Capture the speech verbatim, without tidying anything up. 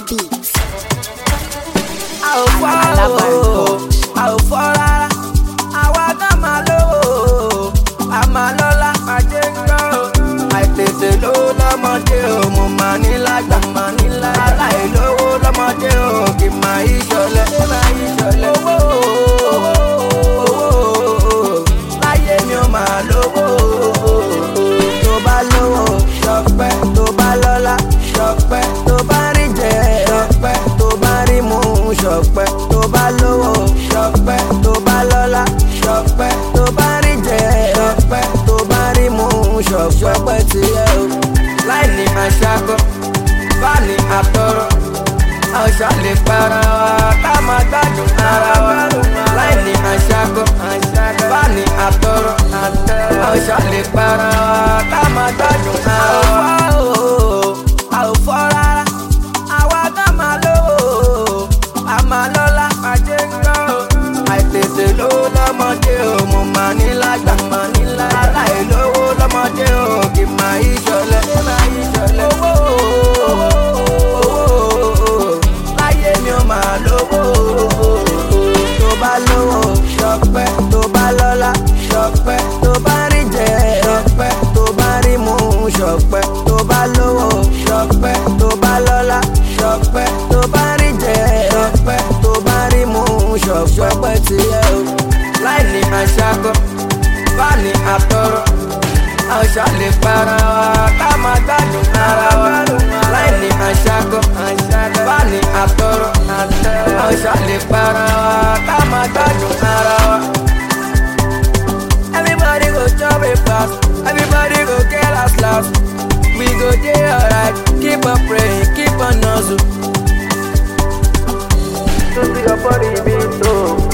beats. A ò fọ́ o, a ò fọ́ rárá, àwa náà máa lówó, a máa lọ́lá, máa jẹ́ gbọ́. Àìtètè lówó lọ́mọdé o, mo máa ní lágbà, máa ní lágbà. Aláìlówó lọ́mọdé o, kì máa yí ṣọlẹ̀, máa yí ṣọlẹ̀. Owó owó láyé mi ò máa lówó. Tó bá lówó ṣọpẹ́, tó bá lọ́lá ṣọpẹ́, tó bá rí jẹ ṣọpẹ́, tó bá rí mu ṣọpẹ́, tó bá lówó ṣọpẹ́, tó bá lọ́lá ṣọpẹ́, tó bá rí jẹ ṣọpẹ́, tó bá rí mu ṣọpẹ́ tiẹ̀ o. Láì ní aṣáko fáàní àtọrọ, ọ̀ṣà lè para wa ká máa gbádùn ara wa. Láì ní aṣáko fáàní àtọrọ, ọ̀ṣà lè para wa ká máa gbádùn ara wa. A ò fọ́ rárá, àwa náà máa lówó, a máa lọ́lá, máa jẹ́ gbọ́. Àìtètè lówó lọ́mọdé o, mo máa ní lágbà, máa ní lágbà. Aláìlówó lọ́mọdé o, kì máa yí ṣọlẹ̀, máa yí ṣọlẹ̀. Owó owó láyé mi ò máa lówó. Tó bá lówó ṣọpẹ́, tó bá lọ́lá ṣọpẹ́, tó bá rí jẹ ṣọpẹ́, tó bá rí mu ṣọpẹ́, tó bá lówó ṣọpẹ́, tó bá lọ́lá ṣọpẹ́, tó bá rí jẹ ṣọpẹ́, tó bá rí mu ṣọpẹ́ tiẹ̀ o. Láì ní aṣáko fáàní àtọrọ, ọ̀ṣà lè para wa ká máa gbádùn ara wa. Láì ní aṣáko fáàní àtọrọ, ọ̀ṣà lè para wa ká máa gbádùn ara wa. Everybody go chop it fast, everybody go get us last. We go dey alright, keep on praying, keep on hustle. To see your body beat, oh.